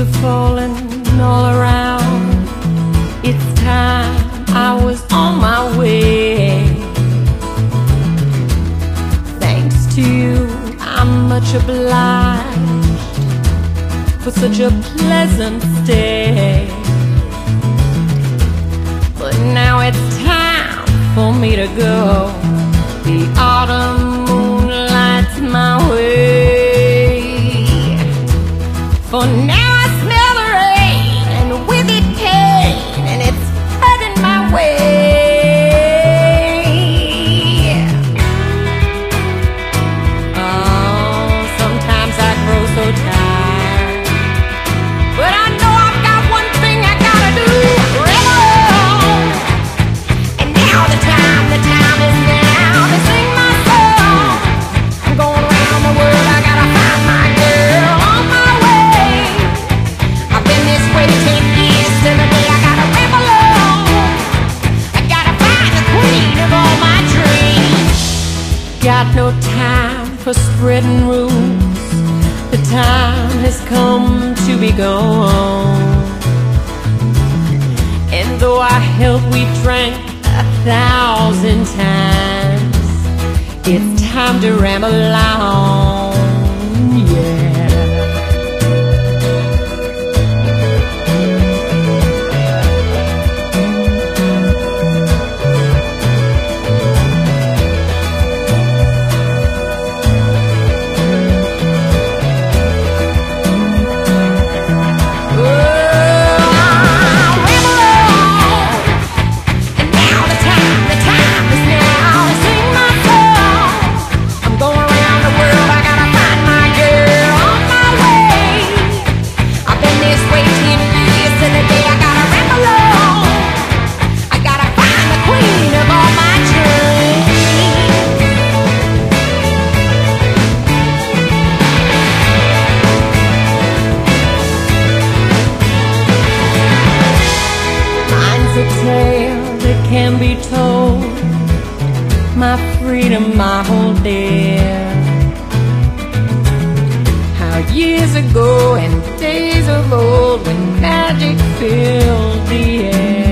are falling all around. It's time, I was on my way. Thanks to you, I'm much obliged for such a pleasant stay. But now it's time for me to go. The autumn moon lights my way. For now I smell the rain, and with it pain, and it's heading my way. Oh, sometimes I grow so tired, but I know I've got one thing I gotta do. Rebel! And now the time is now to sing my song. I'm going around the world, I gotta find my girl on my way. I've been this way 10 years till the day I gotta rebel on. I gotta find the queen of all my dreams. Got no time for spreading rules. The time has come to be gone. And though our health we drank 1,000 times, it's time to ramble on, yeah. A tale that can be told, my freedom I hold dear. How years ago and days of old, when magic filled the air,